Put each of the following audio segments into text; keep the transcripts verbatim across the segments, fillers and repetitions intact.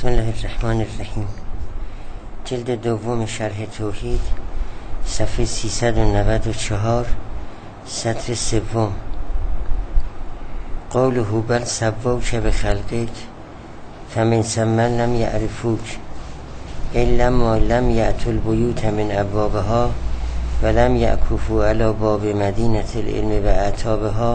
بسم الله الرحمن الرحیم. جلد دوم شرح توحید، صفحه سیصد و نود و چهار، سطر سوم. قوله بل سووک بخلقک فمن ثم لم یعرفوک الا ما لم یأتوا البیوت من ابوابها ولم یعکفوا علی باب مدینة العلم و اعتابها.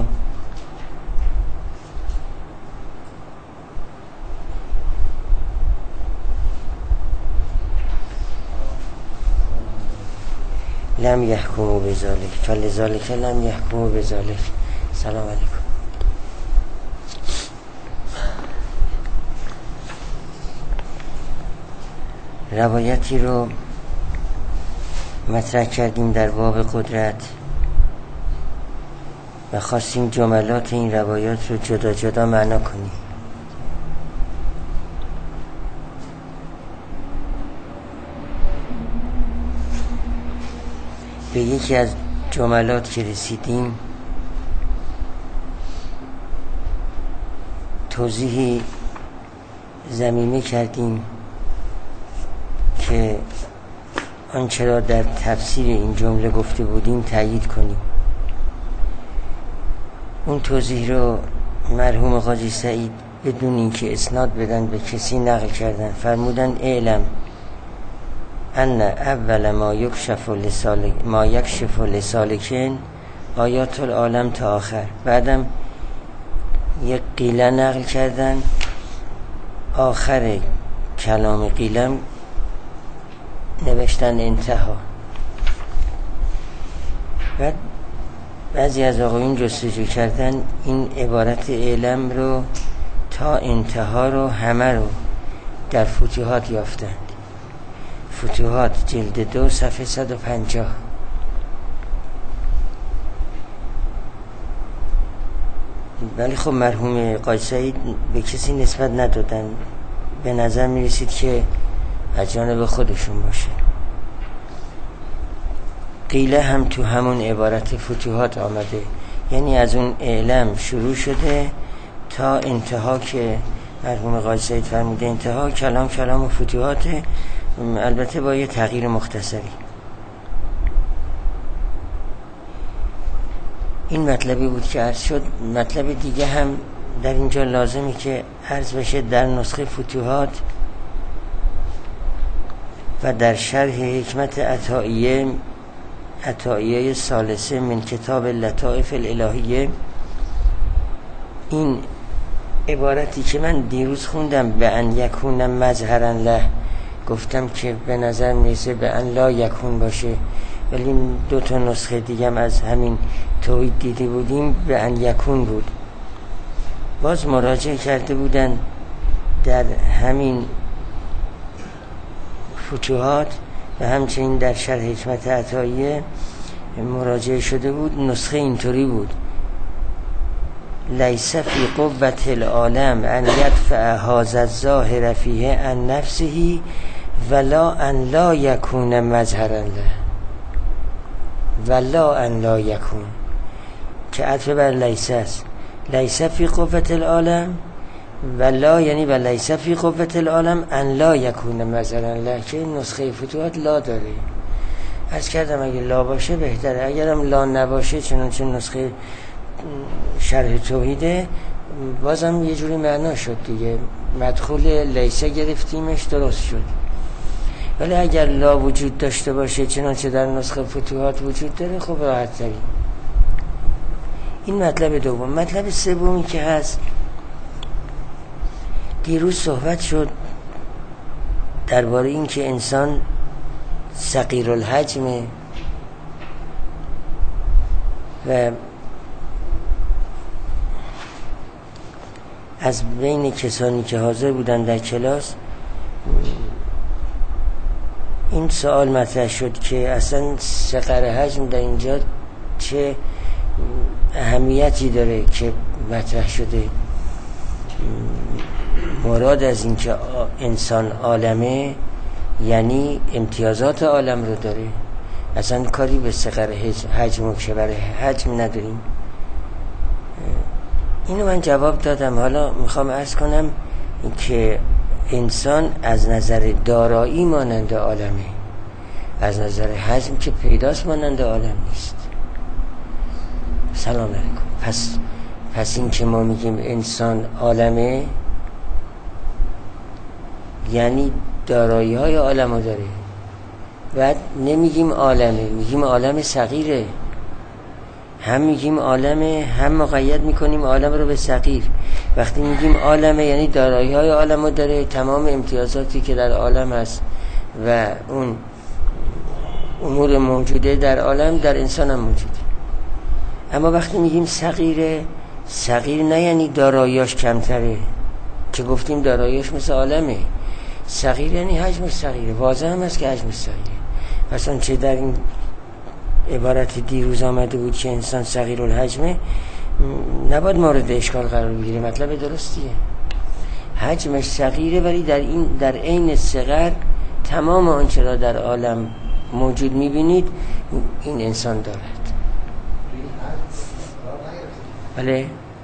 لم یحکموا بذلک فلذلک لم یحکموا بذلک. سلام علیکم. روایتی رو مطرح کردیم در باب قدرت و خواستیم جملات این روایات رو جدا جدا معنا کنیم. به یکی از جملات که رسیدیم توضیحی ضمیمه کردیم که آنچه را در تفسیر این جمله گفته بودیم تأیید کنیم. اون توضیح رو مرحوم قاضی سعید بدون اینکه اسناد بدن به کسی نقل کردن. فرمودن اعلم ان اول ما یکشف لسالک ما یکشف لسالکین آیات العالم تا آخر. بعدم یک قیله نقل کردن، آخر کلام قیلم نوشتن انتها. بعد بعضی از آقایون جستجو کردن این عبارت اعلم رو تا انتها رو همه رو در فتوحات یافتند. فتوحات جلد دو صفحه صد و پنجاه. ولی خب مرحوم قاضی سعید به کسی نسبت ندادن، به نظر می رسید که از جانب خودشون باشه. قیله هم تو همون عبارت فتوحات آمده، یعنی از اون اعلم شروع شده تا انتها که مرحوم قاضی سعید فرموده انتها کلام کلام و فتوحات، البته با یه تغییر مختصری. این مطلبی بود که عرض شد. مطلب دیگه هم در اینجا لازمی که عرض بشه در نسخه فتوحات و در شرح حکمت عطائیه عطائیه ثالثه من کتاب لطائف الالهیه، این عبارتی که من دیروز خوندم به ان یکون مظهرا له، گفتم که به نظر میرسه به ان لا یکون باشه، ولی دو تا نسخه دیگه هم از همین توحید دیده بودیم به ان یکون بود. باز مراجعه کرده بودن در همین فتوحات و همچنین در شرح حکمت عطائیه مراجعه شده بود. نسخه اینطوری بود: لیس فی قوت العالم ان یدفع هذا الظاهر فیه عن نفسه ولا ان لا یکون مظهرا له. ولا ان لا یکون که عطف بر لیس است. لیس فی قوت العالم ولا یعنی و لیس فی قوت العالم ان لا یکون مظهرا له، که نسخه فتوحات لا داره. عرض کردم اگه لا باشه بهتره، اگرم لا نباشه چنانچه نسخه شرح توحیده بازم یه جوری معنا شد دیگه، مدخول لیسه گرفتیمش درست شد. ولی اگر لا وجود داشته باشه چنانچه در نسخه فتوحات وجود داره خب راحت تری. این مطلب دوم. مطلب سومی که هست، دیروز صحبت شد درباره این که انسان صغیر الحجمه و از بین کسانی که حاضر بودن در کلاس این سوال مطرح شد که اصلا صغر حجم در اینجا چه اهمیتی داره که مطرح شده. مراد از این که انسان عالمه یعنی امتیازات عالم رو داره، اصلا کاری به صغر حجم و کبر حجم نداریم. اینو من جواب دادم. حالا میخوام عرض کنم که انسان از نظر دارایی مانند عالمه، از نظر حجم که پیداست مانند عالم نیست. سلام علیکم. پس پس این که ما میگیم انسان عالمه یعنی دارایی های عالمو داره. بعد نمیگیم عالمه، میگیم عالم صغیره. هم میگیم عالمه، هم مقید میکنیم عالم رو به صغیر. وقتی میگیم عالمه یعنی دارایی های عالمو داره، تمام امتیازاتی که در عالم هست و اون امور موجوده در عالم در انسان هم موجوده. اما وقتی میگیم صغیره، صغیر نه یعنی داراییاش کمتره که گفتیم داراییاش مثل عالمه. صغیر یعنی حجمش صغیره، واضح هم هست که حجمش صغیره. پس اون چه در این عبارت دیروز آمده بود که انسان صغیر الحجمه نباید مورد اشکال قرار بگیره، مطلب درستیه. حجمش صغیره ولی در این در عین صغر تمام آنچه را در عالم موجود میبینید این انسان دارد. بله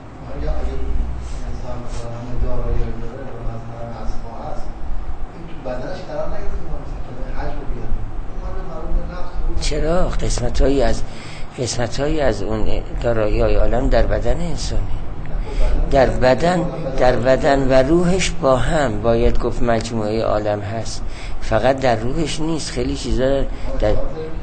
چرا؟ قسمت‌هایی از قسمت‌هایی از اون دارایی‌های عالم در بدن انسانه. در بدن در بدن و روحش با هم باید گفت مجموعه عالم هست، فقط در روحش نیست. خیلی چیزا در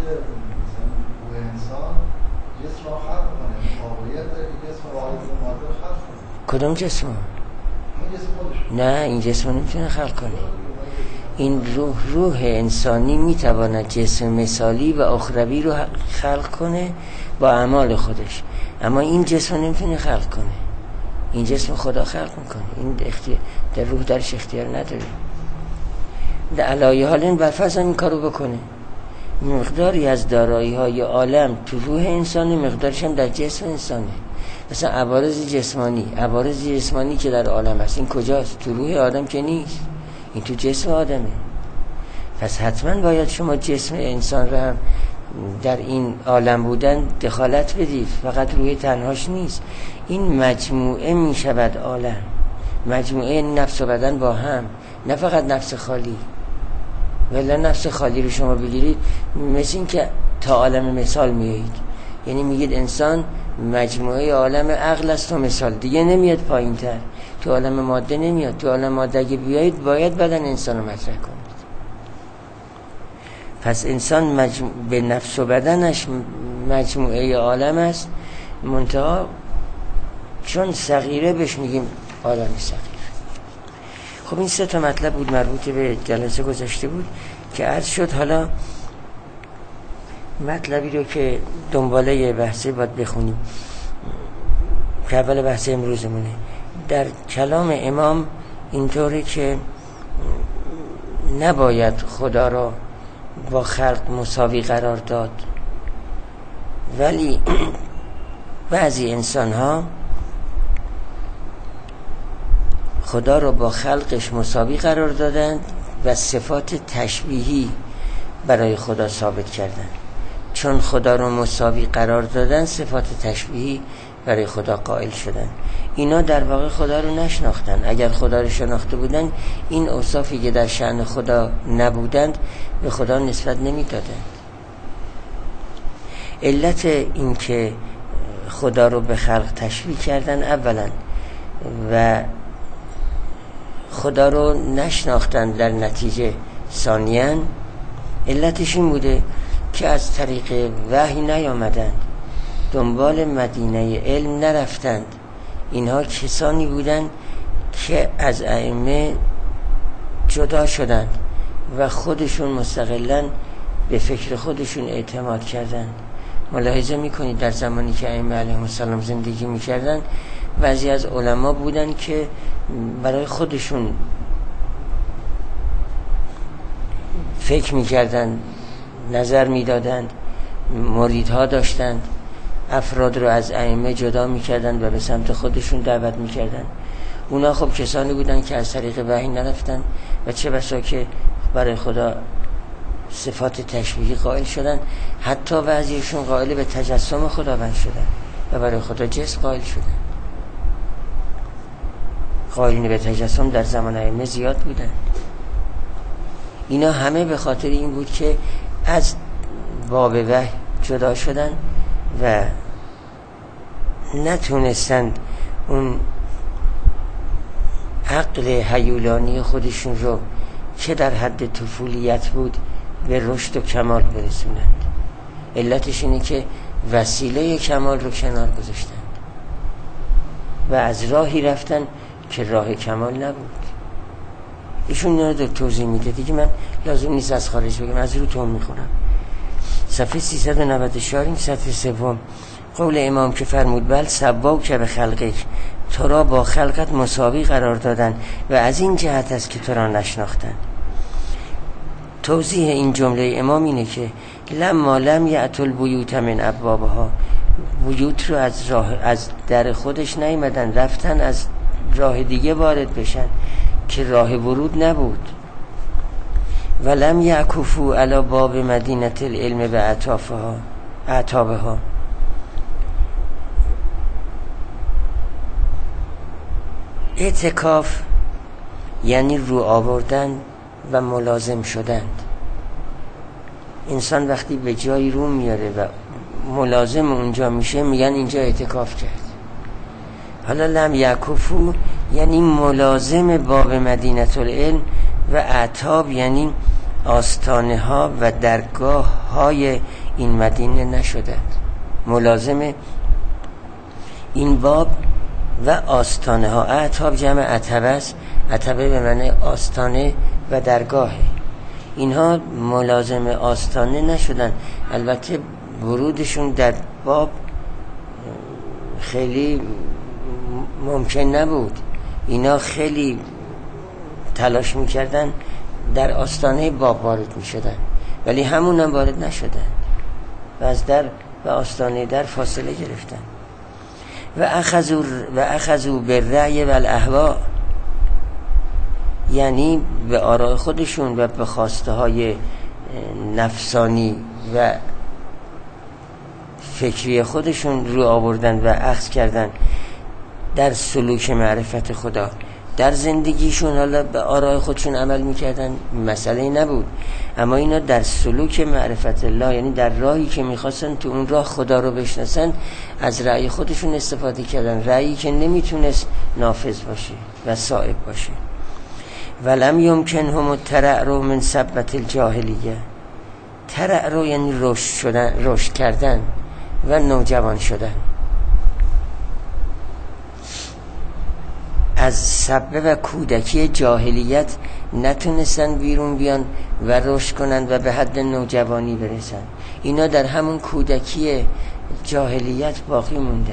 کدوم جسم؟ نه، این جسم نمیتونه خلق کنه. این روح روح انسانی میتواند جسم مثالی و اخروی رو خلق کنه با اعمال خودش، اما این جسم نمیتونه خلق کنه. این جسم خدا خلق میکنه. این اختیار در روح درش اختیار نداره. در علایه حال این برفرض این کارو بکنه، مقداری از دارایی های عالم تو روح انسانی، مقدارش هم در جسم انسانه. مثلا عوارض جسمانی عوارض جسمانی که در عالم هست این کجاست؟ تو روح آدم که نیست، این تو جسم آدمه. پس حتما باید شما جسم انسان را هم در این عالم بودن دخالت بدید، فقط روح تنهاش نیست. این مجموعه می شود عالم، مجموعه نفس و بدن با هم، نه فقط نفس خالی. ولی نفس خالی رو شما بگیرید مثل این که تا عالم مثال میایید، یعنی میگید انسان مجموعه عالم عقل است و مثال، دیگه نمیاد پایین تر، تو عالم ماده نمیاد. تو عالم ماده اگه بیایید باید بدن انسان رو مطرح کنید. پس انسان مجموع به نفس و بدنش مجموعه عالم است، منتها چون صغیره بهش میگیم عالم صغیر. خب این سه تا مطلب بود مربوط به جلسه گذشته بود که عرض شد. حالا مطلبی رو که دنباله بحثه باید بخونیم که اول بحث امروزمونه. در کلام امام اینطوره که نباید خدا را با خلق مساوی قرار داد، ولی بعضی انسان ها خدا را با خلقش مساوی قرار دادند و صفات تشبیهی برای خدا ثابت کردند. چون خدا را مساوی قرار دادن صفات تشبیهی برای خدا قائل شدن. اینا در واقع خدا رو نشناختن. اگر خدا رو شناخته بودن این اوصافی که در شأن خدا نبودند به خدا نسبت نمی دادند. علت این که خدا رو به خلق تشبیه کردن اولا و خدا رو نشناختن در نتیجه ثانیاً، علتش این بوده که از طریق وحی نیامدند، دنبال مدینه علم نرفتند. اینها کسانی بودند که از ائمه جدا شدند و خودشون مستقلاً به فکر خودشون اعتماد کردند. ملاحظه میکنید در زمانی که ائمه علیهم السلام زندگی میکردند بعضی از علما بودند که برای خودشون فکر میکردند، نظر میدادند، مریدها داشتند، افراد رو از ائمه جدا میکردند و به سمت خودشون دعوت میکردند. اونا خب کسانی بودند که از طریق وحی نرفتند و چه بسا که برای خدا صفات تشبیهی قائل شدند، حتی بعضیشون قائل به تجسم خداوند شدند و برای خدا جسم قائل شدند. قائلین به تجسم در زمان ائمه زیاد بودن. اینا همه به خاطر این بود که از باب وحی جدا شدن و نتونستند اون عقل هیولانی خودشون رو که در حد طفولیت بود به رشد و کمال برسونند. علتش اینه که وسیله کمال رو کنار گذاشتند و از راهی رفتن که راه کمال نبود. ایشون نه رو توضیح میده دیگه، من لازم نیست از خارج بگم، از رو تون میخونم. صفحه سیصد و نود و چهار، این سطر سوم، قول امام که فرمود بل سواک که به خلقک، تو را با خلقت مساوی قرار دادن و از این جهت است که تو را نشناختن. توضیح این جمله امام اینه که لما لم یأتوا البیوت من ابوابها، بیوت رو از راه از در خودش نیامدن، رفتن از راه دیگه وارد بشن که راه ورود نبود. ولم یعکفوا علی باب مدینه العلم و اعتافها اعتابها، اعتکاف یعنی رو آوردن و ملازم شدند. انسان وقتی به جایی رو میاره و ملازم اونجا میشه میگن اینجا اعتکاف کرد. حالا لم یعکفوا یعنی ملازم باب مدینه العلم و اعتاب یعنی آستانه ها و درگاه های این مدینه نشدند. ملازم این باب و آستانه ها، اعتاب جمع عتبه است، عتبه به معنی آستانه و درگاهه. اینها ملازم آستانه نشدن. البته ورودشون در باب خیلی ممکن نبود، اینا خیلی تلاش میکردن در آستانه باب وارد میشدن، ولی همون هم وارد نشدن و از در و آستانه در فاصله گرفتن. و اخذوا و اخذوا بالرأی و الاهواء یعنی به آراء خودشون و به خواسته های نفسانی و فکری خودشون رو آوردن و اخذ کردن در سلوک معرفت خدا. در زندگیشون حالا به آراء خودشون عمل میکردن، مسئله نبود، اما اینا در سلوک معرفت الله یعنی در راهی که میخواستن تو اون راه خدا رو بشناسن از رأی خودشون استفاده کردن، رأیی که نمیتونست نافذ باشه و صائب باشه. ولم یمکنهم الترعر من سبت الجاهلیه، ترعر یعنی رشد شدن، رشد کردن و نوجوان شدن. از سبه و کودکی جاهلیت نتونستن بیرون بیان و رشد کنن و به حد نوجوانی برسن. اینا در همون کودکی جاهلیت باقی موندن.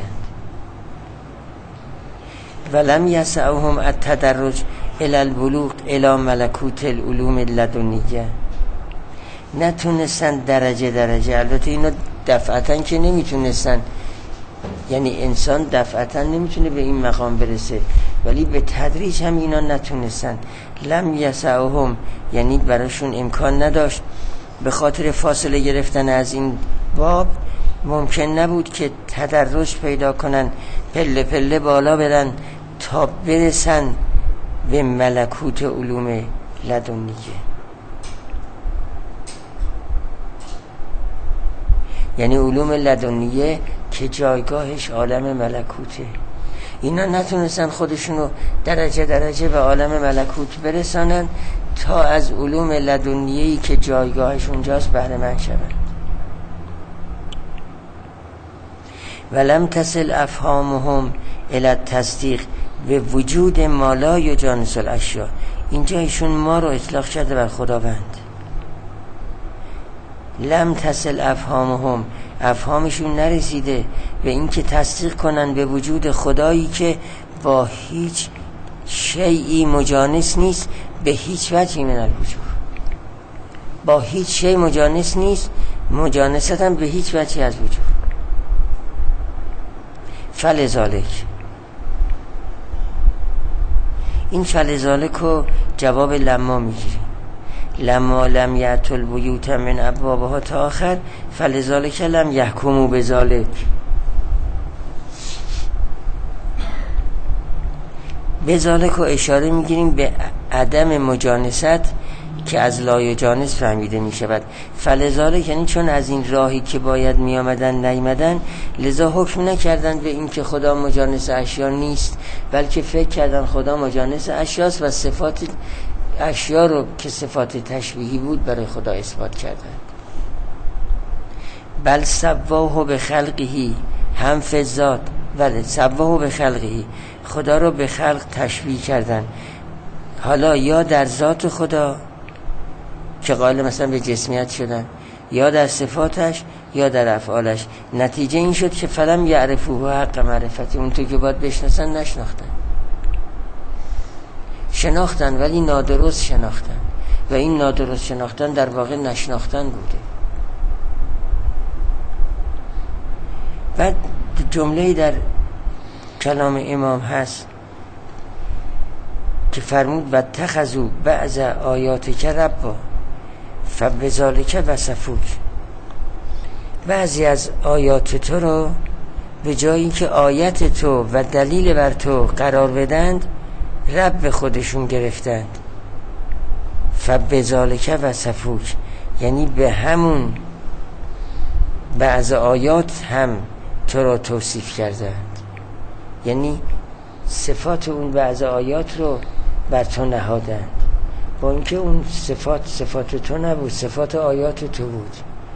ولم یسعهم التدرج الی البلوغ الی ملکوت العلوم اللدنیه، نتونستن درجه درجه، البته اینا دفعتاً که نمیتونستن، یعنی انسان دفعتاً نمیتونه به این مقام برسه، ولی به تدریج هم اینا نتونستن. لم یسعهم یعنی براشون امکان نداشت، به خاطر فاصله گرفتن از این باب ممکن نبود که تدرج پیدا کنن، پله پله بالا برن تا برسن به ملکوت علوم لدنیه. یعنی علوم لدنیه که جایگاهش عالم ملکوته. اینا نتونستن خودشونو درجه درجه به عالم ملکوت برسانن تا از علوم لدنیه‌ای که جایگاهش اونجاست بهره مند شوند. ولم تصل افهامهم الی التصدیق به وجود ما لا یجانس الاشیاء، اینجا ایشون ما رو اطلاق کرده بر خداوند. لم تصل افهامهم، افهامشون نرسیده به این که تصدیق کنن به وجود خدایی که با هیچ شیئی مجانس نیست، به هیچ وجهی من الوجود، با هیچ شیء مجانس نیست، مجانست هم به هیچ وجهی از وجود. فلذالک، این فلذالک رو جواب لما میگیری، لما لم یأتوا البیوت من ابوابها تا آخر، فلذالک لم یحکموا بذالک، به ذالک و اشاره میگیریم به عدم مجانست که از لایجانس فهمیده می شود. فلذالک یعنی چون از این راهی که باید می آمدن نیامدن، لذا حکم نکردن به این که خدا مجانس اشیا نیست، بلکه فکر کردن خدا مجانس اشیاست و صفات اشیا رو که صفات تشبیهی بود برای خدا اثبات کردن. بل سواه به خلقهی هم فی الذات، بله سواه به خلقهی، خدا رو به خلق تشبیه کردن، حالا یا در ذات خدا که قائل مثلا به جسمیت شدن، یا در صفاتش یا در افعالش. نتیجه این شد که فلم یعرفوه حق معرفتی، اون تو که باید بشناسن نشناختن، شناختن ولی نادرست شناختن و این نادرست شناختن در واقع نشناختن بوده. بعد جمله‌ای در کلام امام هست که فرمود و اتخذوا بعض آیاتک ربا فبذالک وصفوک، بعضی از آیات تو رو به جایی که آیت تو و دلیل بر تو قرار بدند رب خودشون گرفتند. فبذالک وصفوک یعنی به همون بعض آیات هم تو رو توصیف کردند، یعنی صفات اون بعض آیات رو بر تو نهادند، با اینکه اون صفات صفات تو نبود، صفات آیات تو بود.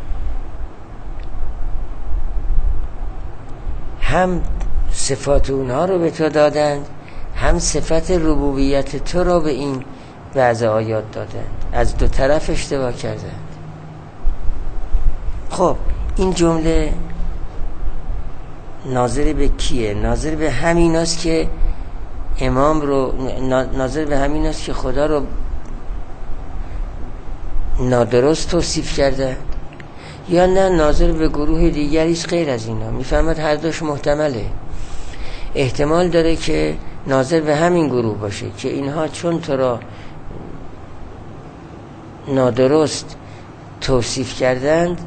هم صفات اونها رو به تو دادند، هم صفت ربوبیت تو رو به این بعض آیات دادند. از دو طرف اشتباه کردند. خب این جمله ناظر به کیه؟ ناظر به همین است که امام رو، ناظر به همین است که خدا رو نادرست توصیف کرده، یا نه ناظر به گروه دیگری است غیر از اینا؟ میفهمد هر دوش محتمله. احتمال داره که ناظر به همین گروه باشه که اینها چون تو را نادرست توصیف کردند،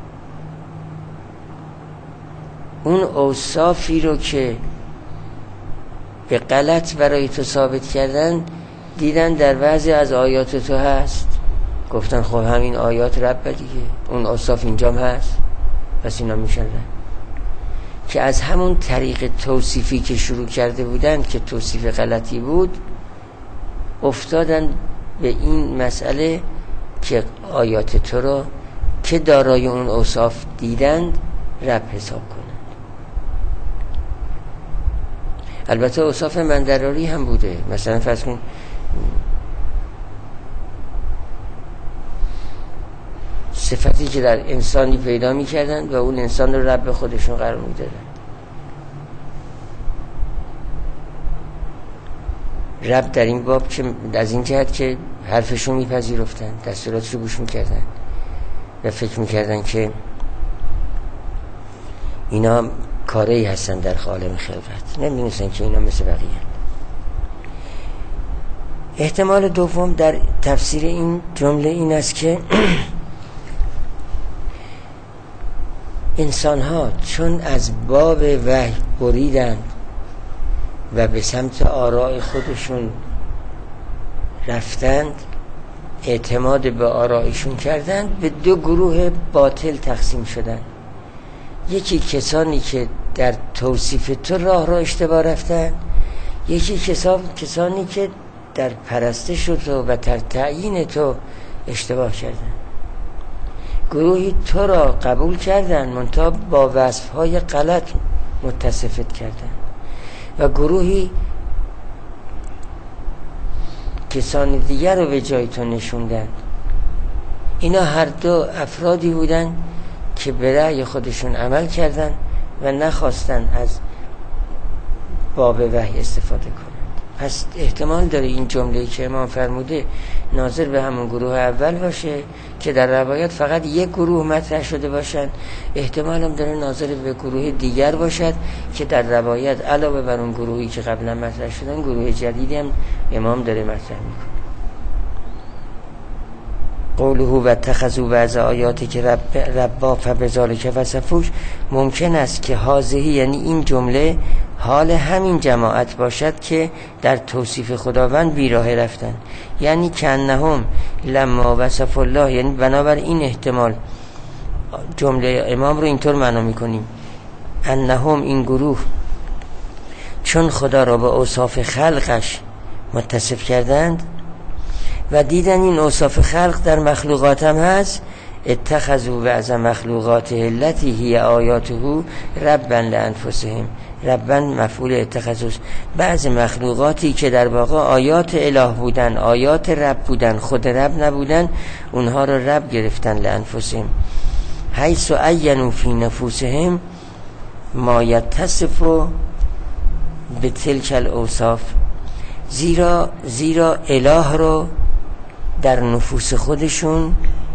اون اوصافی رو که به غلط برای تو ثابت کردن دیدن در بعضی از آیات تو هست، گفتن خب همین آیات رب دیگه، اون اوصاف اینجام هست، پس اینا میشن که از همون طریق توصیفی که شروع کرده بودن که توصیف غلطی بود افتادن به این مسئله که آیات تو رو که دارای اون اوصاف دیدند رب حساب کنند. البته اوصاف مندراری هم بوده، مثلا فرض کن صفتی که در انسانی پیدا می‌کردند و اون انسان رو رب خودشون قرار می‌دادن. رب در این باب که از این جهت که حرفشون میپذیرفتن، دستوراتش رو گوش میکردن و فکر میکردن که اینا کاری هستن در عالم خلقت، نمیدونستن که اینا مثل بقیه. احتمال دوم در تفسیر این جمله این است که انسان ها چون از باب وحی بریدند و به سمت آراء خودشون رفتند، اعتماد به آرائشون کردند، به دو گروه باطل تقسیم شدند. یکی کسانی که در توصیف تو راه را اشتباه رفتند، یکی کسان کسانی که در پرستش تو و در تعیین تو اشتباه کردند. گروهی تو را قبول کردند منتها با وصفهای غلط متصفت کردند و گروهی کسان دیگر رو به جای تو نشوندن. اینا هر دو افرادی بودن که به رأی خودشون عمل کردن و نخواستن از باب وحی استفاده کنند. پس احتمال داره این جمله‌ای که امام فرموده ناظر به همون گروه اول باشه که در روایت فقط یک گروه مطرح شده باشن، احتمال هم داره ناظر به گروه دیگر باشد که در روایت علاوه بر اون گروهی که قبلا مطرح شدن گروه جدیدی هم امام داره مطرح میکنه. قوله و اتخذوا بعض آیاتی که رب ربا فبذالک وصفوک، ممکن است که هذه یعنی این جمله حال همین جماعت باشد که در توصیف خداوند بیراه رفتن. یعنی کأنهم لما وصف الله، یعنی بنابر این احتمال جمله امام رو اینطور معنا میکنیم انهم، این گروه چون خدا را به اوصاف خلقش متصف کردند و دیدن این اوصاف خلق در مخلوقات هم هست، اتخذوا بعض مخلوقاته التي هي آیاته ربا لانفسهم. ربا مفعول اتخذوا، بعض مخلوقاتی که در واقع آیات اله بودن، آیات رب بودن، خود رب نبودن، اونها رو رب گرفتن لانفسهم، حیث عینوا فی نفوسهم ما یتصف به تلک الاوصاف. زیرا زیرا اله رو در نفوس خودشون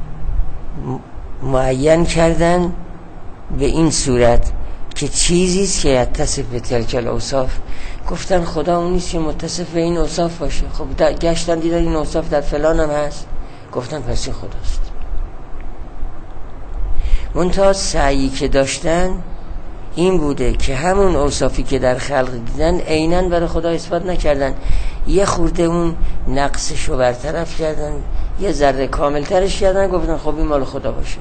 معین کردن به این صورت که چیزیست که یتصف به تلک الاوصاف. گفتن خدا اون نیست که متصف به این اوصاف باشه. خب گشتن دیدن این اوصاف در فلان هم هست، گفتن پس این خداست. منتها سعی که داشتن این بوده که همون اوصافی که در خلق دیدن عیناً برای خدا اثبات نکردن، یه خورده اون نقصش رو برطرف کردن، یه ذره کامل ترش کردن، گفتن خب این مال خدا باشه.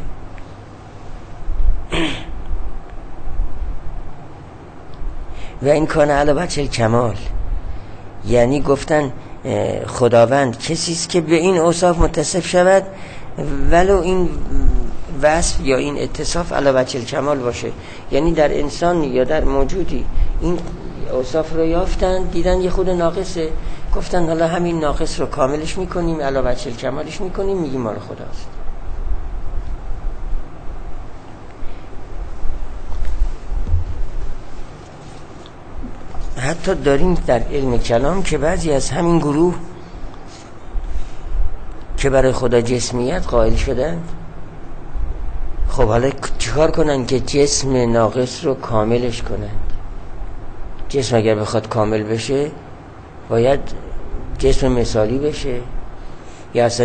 و این کان علی وجه الکمال، یعنی گفتن خداوند کسیست که به این اوصاف متصف شود ولو این وصف یا این اتصاف علی وجه الکمال باشه. یعنی در انسان یا در موجودی این اوصاف رو یافتن، دیدن یه خود ناقصه، گفتن حالا همین ناقص رو کاملش میکنیم، علی وجه الکمالش میکنیم، میگیم مال خداست. حتی داریم در علم کلام که بعضی از همین گروه که برای خدا جسمیت قائل شدن، خب حالا چیکار کنن که جسم ناقص رو کاملش کنن؟ جسم اگر بخواد کامل بشه باید جسم مثالی بشه یا اصلا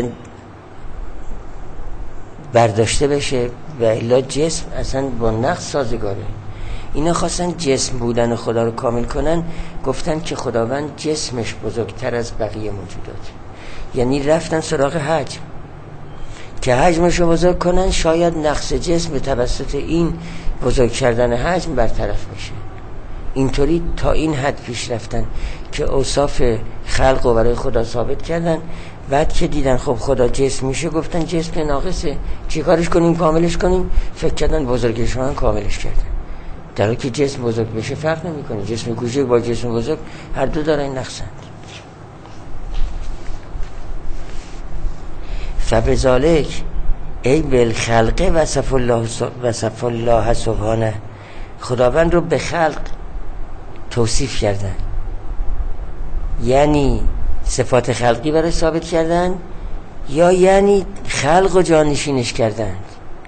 برداشته بشه، و الا جسم اصلا با نقص سازگاره. اینا خواستن جسم بودن خدا رو کامل کنن، گفتن که خداوند جسمش بزرگتر از بقیه موجودات، یعنی رفتن سراغ حجم که حجمش رو بزرگ کنن، شاید نقص جسم به توسط این بزرگ کردن حجم برطرف بشه. اینطوری تا این حد پیش رفتن که اوصاف خلق رو برای خدا ثابت کردن. بعد که دیدن خب خدا جسم میشه، گفتن جسم ناقصه، چی کارش کنیم؟ کاملش کنیم. فکر کردن بزرگشون کاملش کردن، در حالی که جسم بزرگ بشه فرق نمیکنه، جسم کوچک با جسم بزرگ هر دو دارن نقصند. فبذالک ای بالخلق وصف الله وصف الله سبحانه، خداوند رو به خلق توصیف کردن، یعنی صفات خلقی برای ثابت کردن یا یعنی خلق و جانشینش کردند.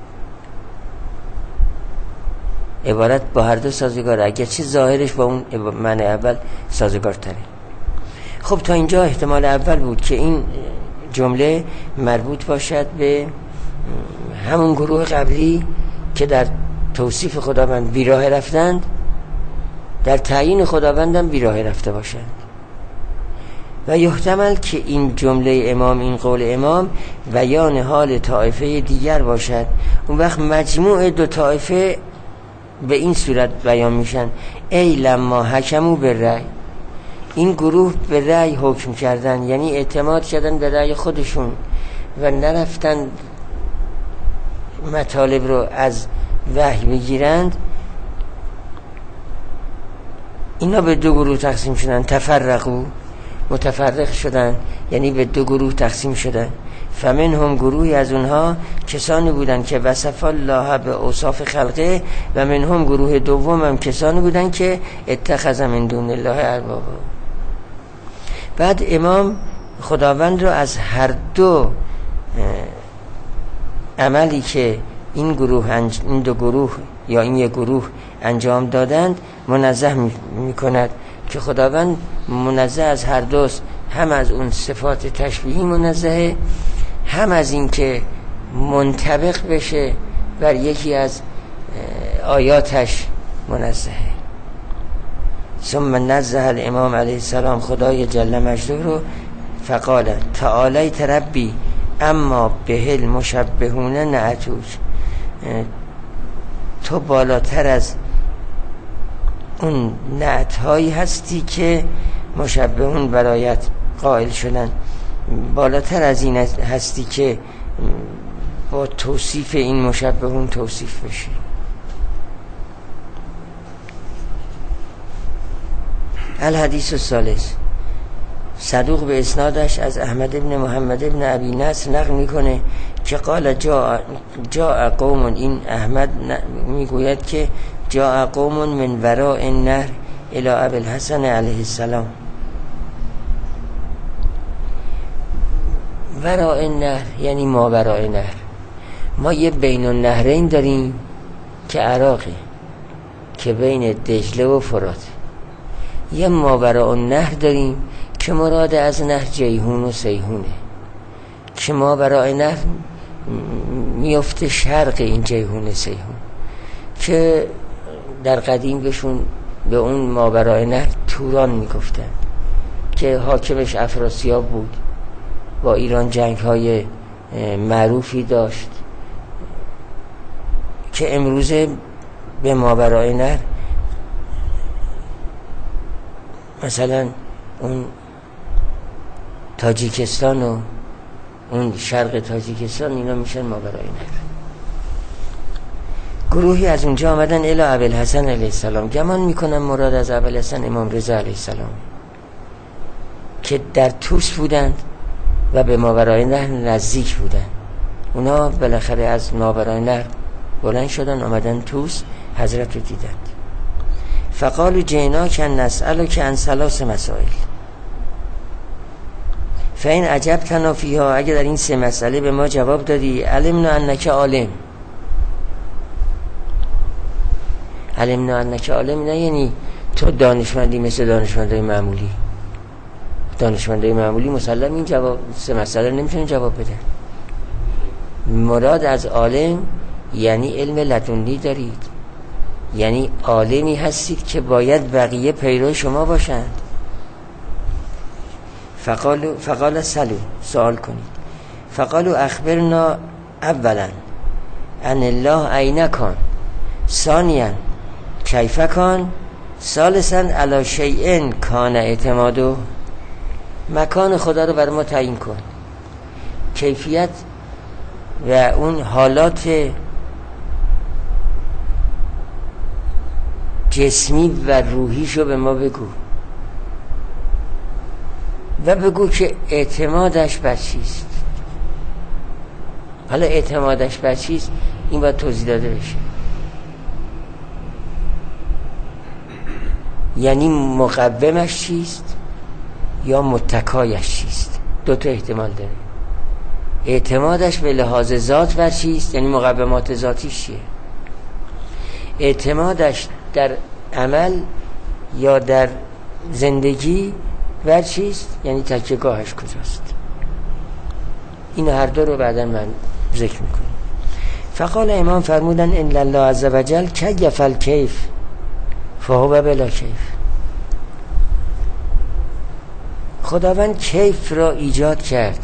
عبارت با هر دو سازگاره، اگرچه ظاهرش با اون معنی اول سازگار تره. خب تا اینجا احتمال اول بود که این جمله مربوط باشد به همون گروه قبلی که در توصیف خداوند بیراه رفتند، در تعیین خداوندم بیراه رفته باشند. و یحتمل که این جمله امام، این قول امام بیان حال طائفه دیگر باشد. اون وقت مجموع دو طائفه به این صورت بیان میشن: ای لما حکمو به رأی، این گروه به رأی حکم کردن، یعنی اعتماد کردن به رأی خودشون و نرفتن مطالب رو از وحی بگیرند. اینا به دو گروه تقسیم شدن، تفرقو، متفرق شدن، یعنی به دو گروه تقسیم شدن. فمن هم گروهی از اونها کسانی بودن که وصف الله به اوصاف خلقه، و من هم گروه دوم هم کسانی بودن که اتخذ من دون الله اربابا. بعد امام خداوند رو از هر دو عملی که این گروه انج... این دو گروه یا این یک گروه انجام دادند منزه می کند که خداوند منزه از هر دوست، هم از اون صفات تشبیهی منزهه، هم از این که منطبق بشه بر یکی از آیاتش منزهه. ثم نزه الامام علیه السلام خدای جل مجده رو فقال تعالیت ربی اما به المشبهون نعتوک، تو بالاتر از اون نعتهایی هستی که مشبهون برایت قائل شدن، بالاتر از این هستی که با توصیف این مشبهون توصیف بشی. الحدیث الثالث، صدوق به اسنادش از احمد ابن محمد ابن ابی نصر نقل میکنه که قال جاء جاء قوم، این احمد میگوید که جاء قوم من وراء النهر الی ابی الحسن علیه السلام. وراء النهر یعنی ما وراء نهر. ما یه بین النهرین داریم که عراقه، که بین دجله و فرات. یه ما وراء النهر داریم که مراد از نهر جیهون و سیهونه، که ما وراء نهر میفته شرق این جیهون سیهون، که در قدیم بهشون به اون ما وراء نهر توران میگفتن که حاکمش افراسیاب بود، با ایران جنگ های معروفی داشت، که امروزه به ماوراء نهر مثلا اون تاجیکستان و اون شرق تاجیکستان اینا میشن ماوراء نهر. گروهی از اونجا آمدن الی ابی الحسن علیه السلام، گمان میکنم مراد از ابی الحسن امام رضا علیه السلام، که در توس بودند و به ماوراء نهر نزدیک بودند. اونا بالاخره از ماوراء نهر بلند شدن آمدن توس، حضرت رو دیدند. فقالوا جئناک نسألک عن ثلاث مسائل فإن اجبتنا فیها، اگه در این سه مسئله به ما جواب دادی علمنا انک عالم. علمنا انک عالم نه یعنی تو دانشمندی مثل دانشمندای معمولی. دانشمندای معمولی مسلم این جواب سه مسئله نمیتونن جواب بدن. مراد از عالم یعنی علم لدنی دارید، یعنی عالمی هستید که باید بقیه پیرو شما باشند. فقالو فقال سلو، سوال کنید. فقالو اخبرنا اولا ان الله عین کان، ثانیا کیف کان، ثالثا علی شیء کان اعتمادو. مکان خدا رو بر ما تعیین کن، کیفیت و اون حالات جسمی و روحیشو به ما بگو، و بگو که اعتمادش بر چیست. حالا اعتمادش بر چیست این باید توضیح داده بشه، یعنی مقومش چیست یا متکایش چیست. دو تا احتمال داره. اعتمادش به لحاظ ذات بر چیست، یعنی مقومات ذاتیش چیه. اعتمادش در عمل یا در زندگی بر چیست، یعنی تکیه‌گاهش کجاست. این هر دو رو بعدا من ذکر میکنم. فقال امام فرمودن ان الله عز وجل کیف الکیف فهو بلا کیف. خداوند کیف را ایجاد کرد،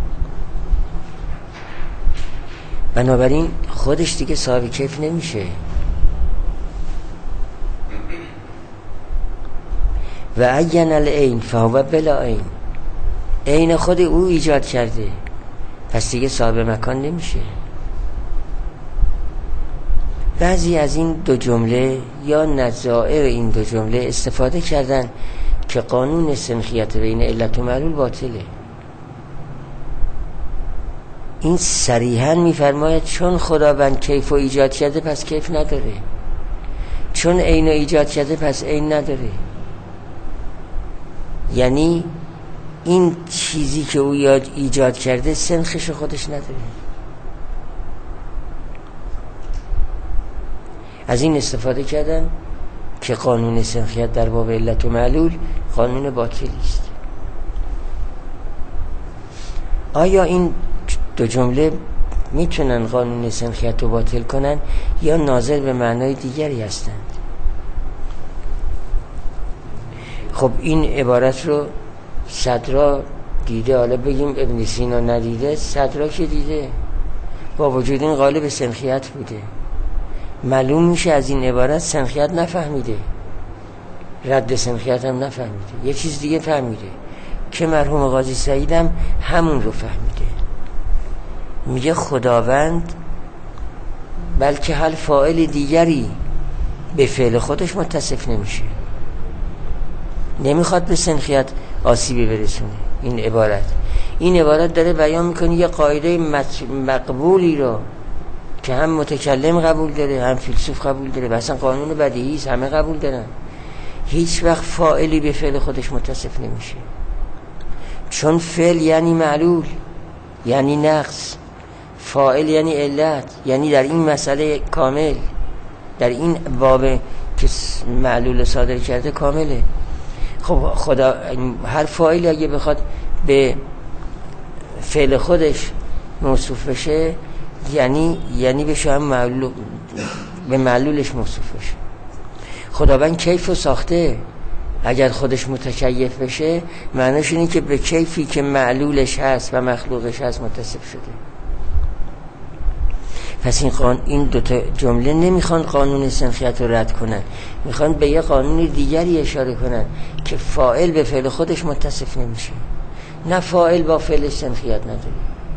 بنابراین خودش دیگه صاحب کیف نمیشه. و عین العین فهو بلا عین، عین خود او ایجاد کرده، پس دیگه صاحب مکان نمیشه. بعضی از این دو جمله یا نظائر این دو جمله استفاده کردن که قانون سنخیت بین علت و معلول باطله. این صریحاً میفرماید چون خداوند کیف رو ایجاد کرده پس کیف نداره، چون عین رو ایجاد کرده پس عین نداره. یعنی این چیزی که او ایجاد کرده سنخش خودش نداره. از این استفاده کردن که قانون سنخیت در باب علت و معلول قانون باطلی است. آیا این دو جمله میتونن قانون سنخیت رو باطل کنن یا ناظر به معنای دیگری هستند؟ خب این عبارت رو صدرا دیده، حالا بگیم ابن سینا ندیده، صدرا که دیده، با وجود این قالب سنخیت بوده. معلوم میشه از این عبارت سنخیت نفهمیده، رد سنخیت هم نفهمیده، یه چیز دیگه فهمیده که مرحوم قاضی سعید هم همون رو فهمیده. میگه خداوند بلکه هر فاعل دیگری به فعل خودش متصف نمیشه، نمیخواد به سنخیت آسیبی برسونه. این عبارت این عبارت داره بیان میکنه یه قاعده مقبولی رو که هم متکلم قبول داره، هم فیلسوف قبول داره، و اصلا قانون بدیهی است، همه قبول دارن. هیچ وقت فاعلی به فعل خودش متصف نمیشه، چون فعل یعنی معلول، یعنی نقص، فاعل یعنی علت، یعنی در این مسئله کامل، در این باب که معلول صادر کرده کامله. خب خدا هر فاعلی اگه بخواد به فعل خودش موصوف بشه یعنی یعنی بشه هم معلول، به معلولش موصوف بشه. خداوند کیف رو ساخته، اگر خودش متکیف بشه معنیش اینه که به کیفی که معلولش هست و مخلوقش هست متصف شده. پس این قانون، این دوتا جمله نمیخوان قانون سنخیت رو رد کنن، میخوان به یه قانون دیگری اشاره کنن که فاعل به فعل خودش متصف نمیشه، نه فاعل با فعل سنخیت نداره.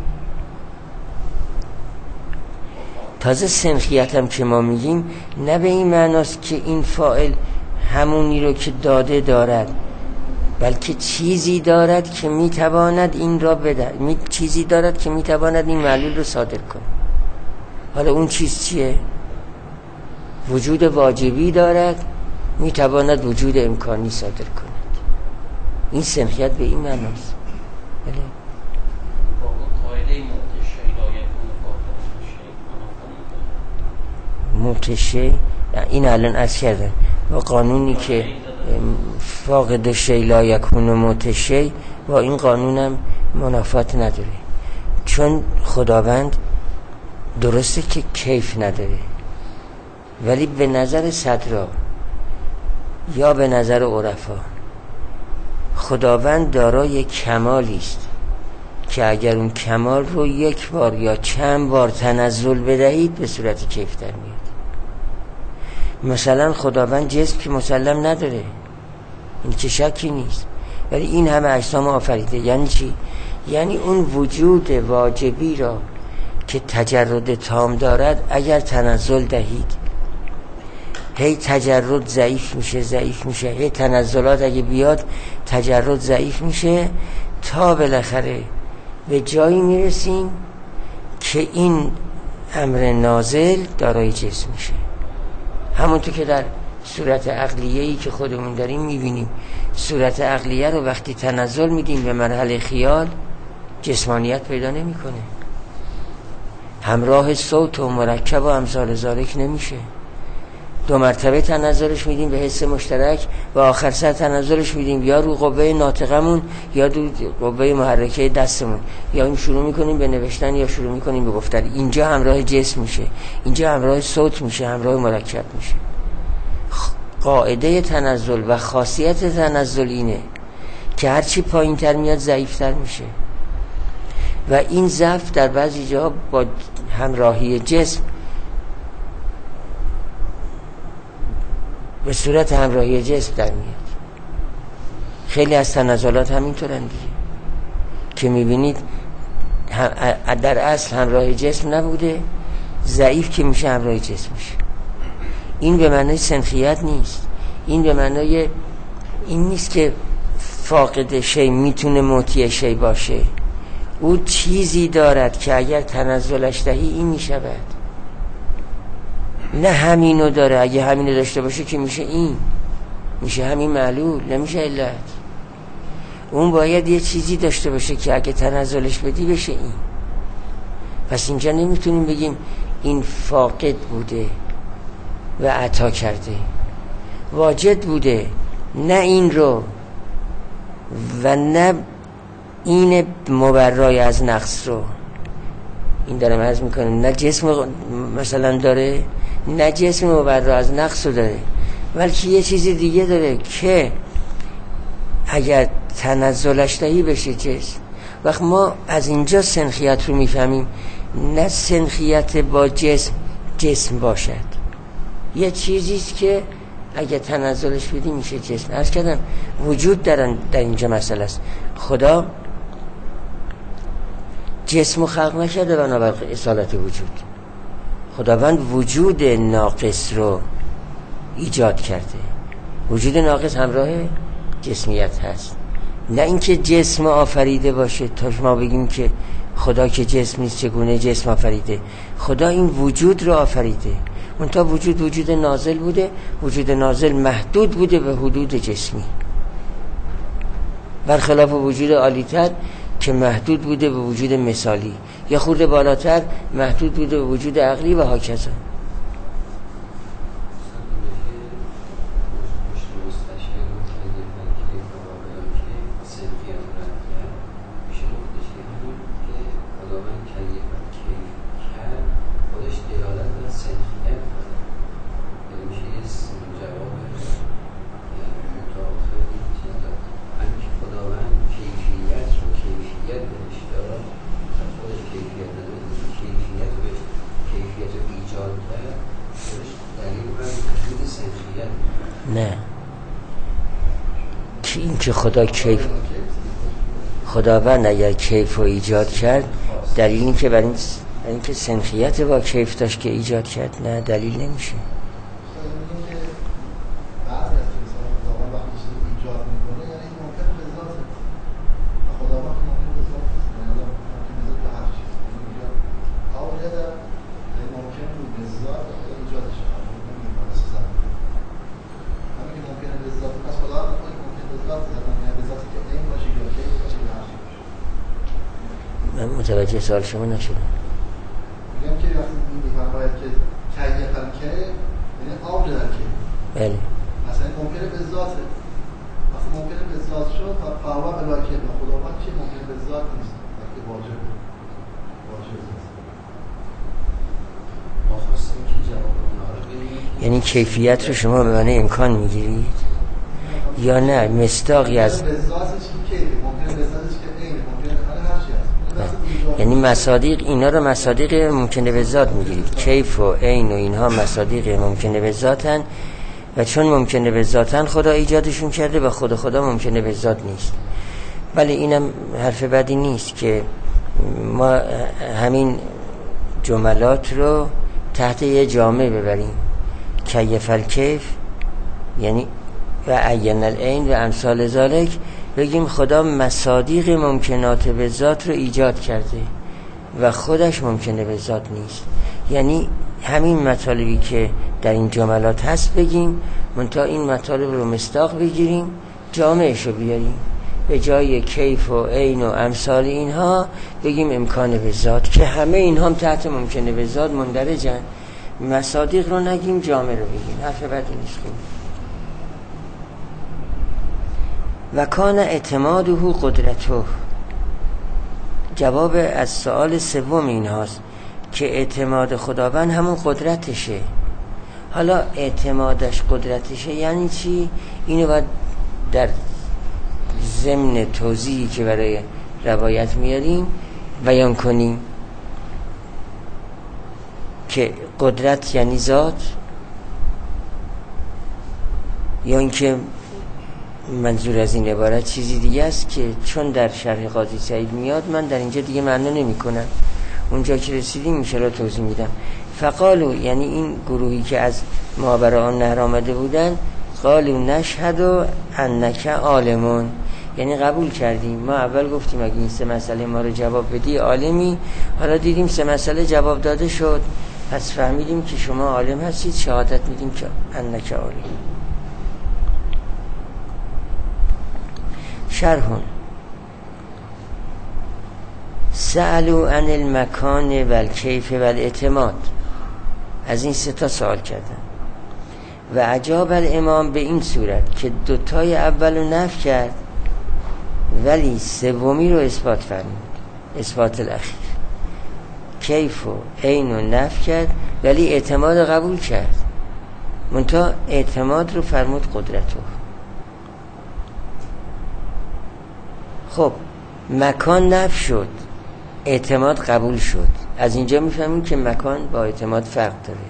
تازه سنخیت هم که ما میگیم نه به این معناست که این فاعل همونی رو که داده دارد، بلکه چیزی دارد که میتواند این را بده، می... چیزی دارد که میتواند این معلول رو صادر کنه. حالا اون چیز چیه؟ وجود واجبی دارد، میتواند وجود امکانی صادر کند. این سنخیت به این معناست. بله. متشی این الان عرض کردن و قانونی که فاقد شی لا یکون متشی با این قانونم منافات نداره، چون خداوند درسته که کیف نداره، ولی به نظر صدرا یا به نظر عرفا خداوند دارای کمالی است که اگر اون کمال رو یک بار یا چند بار تنزل بدهید به صورت کیف در میاد. مثلا خداوند جسم که مسلم نداره، این که شکی نیست، ولی این همه اجسام آفریده. یعنی چی؟ یعنی اون وجود واجبی را که تجرد تام دارد اگر تنزل دهید هی تجرد ضعیف میشه ضعیف میشه هی تنزلات اگه بیاد تجرد ضعیف میشه تا بالاخره به جایی میرسیم که این امر نازل دارای جسم میشه. همونطور که در صورت عقلیه‌ای که خودمون داریم میبینیم، صورت عقلیه رو وقتی تنزل میدیم به مرحله خیال جسمانیت پیدا نمیکنه، همراه صوت و مرکب و امثال ذالک نمیشه. دو مرتبه تنزلش میدیم به حس مشترک و آخر سر تنزلش میدیم یا رو قوه ناطقمون یا رو قوه محرکه دستمون، یا این شروع میکنیم به نوشتن یا شروع میکنیم به گفتن. اینجا همراه جسم میشه، اینجا همراه صوت میشه، همراه مرکب میشه. قاعده تنزل و خاصیت تنزل اینه که هرچی پایین تر میاد ضعیفتر میشه و این ضعف در بعضی جا با همراهی جسم به صورت همراهی جسم در میاد. خیلی از تنزلات همینطورن دیگه که میبینید در اصل همراه جسم نبوده، ضعیف که میشه همراه جسم میشه. این به معنای سنخیت نیست، این به معنای این نیست که فاقد شی میتونه موتی شی باشه. او چیزی دارد که اگر تنزلش دهی این میشود، نه همینو داره. اگه همینو داشته باشه که میشه این، میشه همین معلول، نمیشه علت. اون باید یه چیزی داشته باشه که اگه تنزلش بدی بشه این. پس اینجا نمیتونیم بگیم این فاقد بوده و عطا کرده، واجد بوده نه این رو و نه این مبرای از نقص رو. این دارم عرض میکنه نه جسم مثلا داره، نه جسم مبرای از نقص رو داره، بلکه یه چیزی دیگه داره که اگر تنزلش دهی بشه جسم. وقت ما از اینجا سنخیت رو میفهمیم، نه سنخیت با جسم جسم باشد، یه چیزیست که اگر تنزلش بدی میشه جسم. عرض کردم وجود در, در اینجا مسئله است. خدا جسم خلق نشده بنابر اصالت وجود. خداوند وجود ناقص رو ایجاد کرده. وجود ناقص همراه جسمیت هست، نه اینکه جسم آفریده باشه تا ما بگیم که خدا که جسم نیست چگونه جسم آفریده. خدا این وجود رو آفریده، منتها وجود وجود نازل بوده، وجود نازل محدود بوده به حدود جسمی، برخلاف وجود عالی‌تر که محدود بوده به وجود مثالی، یا خورده بالاتر محدود بوده به وجود عقلی و هاکذا. نه که این که خدا کیف خداوند اگر کیف رو ایجاد کرد دلیل این که برای این, این که سنخیت با کیف داشت که ایجاد کرد، نه دلیل نمیشه. متوجه سوال شما نشدم. میگم که وقتی میفرماید که کیه فلکه یعنی آب در که بله مثلا ممکنه به ذاته، وقتی ممکنه به ذات شد تا فاوا بلاکه به خداوند که ممکنه به ذات نیست وقتی واجب واجب ما خواستیم که جواب اونا رو بدیم. یعنی کیفیت رو شما به معنی امکان میگیرید یا نه مصداقی از به ذاتش که کیه، ممکنه به ذاتش که عینه، ممکنه هر چی هست. یعنی مصادیق اینا رو مصادیق ممکنه به ذات میگیرید. کیف و عین و اینها مصادیق ممکنه به ذاتن و چون ممکنه به ذاتن خدا ایجادشون کرده و خود خدا ممکنه به ذات نیست. ولی اینم حرف بدی نیست که ما همین جملات رو تحت یه جامعه ببریم. کیف الکیف یعنی و عین العین و امثال ذالک، بگیم خدا مصادیق ممکنات به ذات رو ایجاد کرده و خودش ممکنه به ذات نیست. یعنی همین مطالبی که در این جملات هست بگیم، منتها این مطالب رو مصداق بگیریم، جامعش رو بیاریم، به جای کیف و عین و امثال اینها بگیم امکان به ذات، که همه اینها هم تحت ممکنه به ذات مندرجن. مصادیق رو نگیم، جامع رو بگیم. حرف بدی نیست. خوب. و کان اعتماده قدرته، جواب از سوال سوم این هاست که اعتماد خداوند همون قدرتشه. حالا اعتمادش قدرتشه یعنی چی؟ اینو باید در ضمن توضیحی که برای روایت میاریم بیان کنیم که قدرت یعنی ذات، یا اینکه منظور از این عبارت چیزی دیگه است که چون در شرح قاضی سعید میاد من در اینجا دیگه معنا نمی کنم، اونجا که رسیدیم میشه را توضیح میدم. فقالو یعنی این گروهی که از مابر آن نهر آمده بودن، قالو نشهد انک عالمون، یعنی قبول کردیم. ما اول گفتیم اگه این سه مسئله ما رو جواب بدی عالمی، حالا دیدیم سه مسئله جواب داده شد، پس فهمیدیم که شما عالم هستید، شهادت میدیم که انک عالم. شرحون سألو عن المکان و الکیف و الاعتماد، از این سه تا سوال کردن و عجاب الامام به این صورت که دوتای اولو نفی کرد ولی سومی رو اثبات فرمود، اثبات الاخیر. کیف و عین رو نفی کرد ولی اعتماد قبول کرد، منتها اعتماد رو فرمود قدرتو. خب مکان نفی شد، اعتماد قبول شد. از اینجا میفهمیم که مکان با اعتماد فرق داره.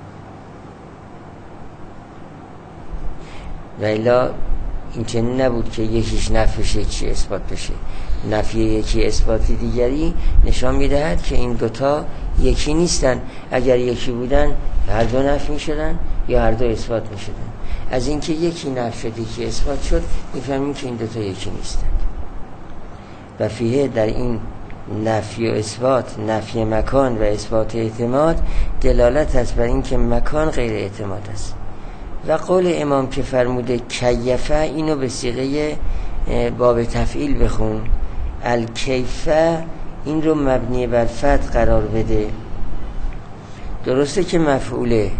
و الا این چنین نبود که یکیش نفی بشه یکی اثبات بشه. نفی یکی اثبات دیگری نشان میدهد که این دوتا یکی نیستن. اگر یکی بودن هر دو نفی میشدن یا هر دو اثبات میشدن. از اینکه یکی نفی شد یکی اثبات شد میفهمیم که این دوتا یکی نیستن. و فیه در این نفی و اثبات، نفی مکان و اثبات اعتماد، دلالت است بر این که مکان غیر اعتماد است. و قول امام که فرموده کیفه، اینو به صیغه باب تفعیل بخون. الکیفه این رو مبنی بر فتح قرار بده. درسته که مفعوله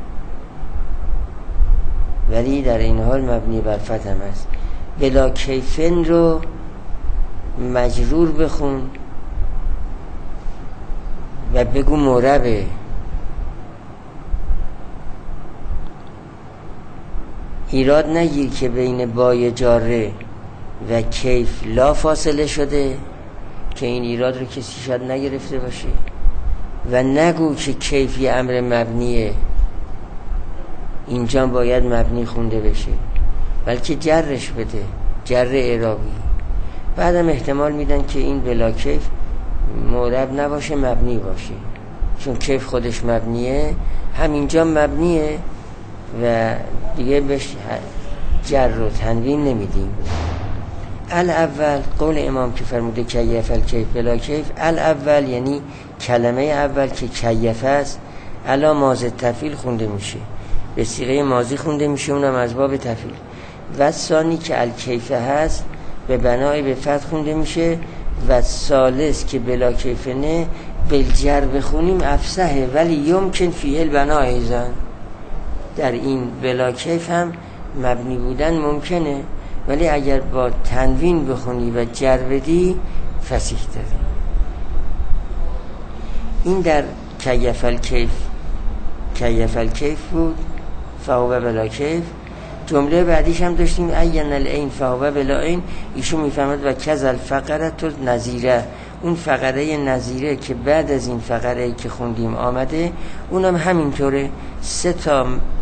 ولی در این حال مبنی بر فتح هم است. بلا کیفن رو مجرور بخون و بگو مربه. ایراد نگیر که بین بای جاره و کیف لا فاصله شده که این ایراد رو کسی شاید نگرفته باشه. و نگو که کیف یه امر مبنیه، اینجا باید مبنی خونده بشه، بلکه جرش بده، جر اعرابی. بعدم احتمال میدن که این بلا کیف معرب نباشه، مبنی باشه، چون کیف خودش مبنیه، همینجا مبنیه و دیگه بهش جر و تنوین نمیدیم. الاول قول امام که فرموده کیف الکیف بلا کیف، الاول یعنی کلمه اول که کیف است الا ماضی تفعیل خونده میشه، به صیغه ماضی خونده میشه، اونم از باب تفعیل. و ثانی که الکیفه هست به بنای به فتح خونده میشه. و ثالث که بلا کیفه نه بالجر بخونیم افصحه، ولی یمکن فیه البنا ایضا، در این بلا کیف هم مبنی بودن ممکنه، ولی اگر با تنوین بخونی و جر بدی فصیح تره. این در کیف الکیف کیف الکیف بود، فهو بلا کیف. جمله بعدیش هم داشتیم عین العین فهو بلا عین. ایشون میفهمد و کذ الفقره تو نظیره، اون فقره نظیره که بعد از این فقره که خوندیم آمده، اونم همینطوره. سه تا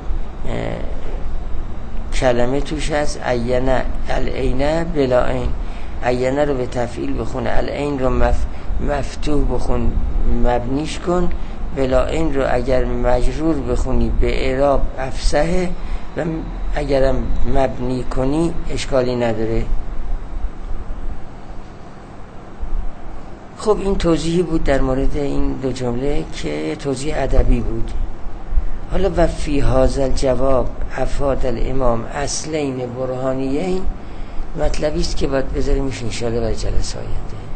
کلمه توش هست، عین العین بلا عین. عین رو به تفعیل بخونه، العین رو مف... مفتوح بخون مبنیش کن، بلا عین رو اگر مجرور بخونی به اعراب افصحه و اگرم مبنی کنی اشکالی نداره. خب این توضیحی بود در مورد این دو جمله که توضیح ادبی بود. حالا و فی هذا الجواب افاد الامام اصلین برهانیین، مطلبی است که باید بذاریمش ان شاء الله برای جلسه آینده.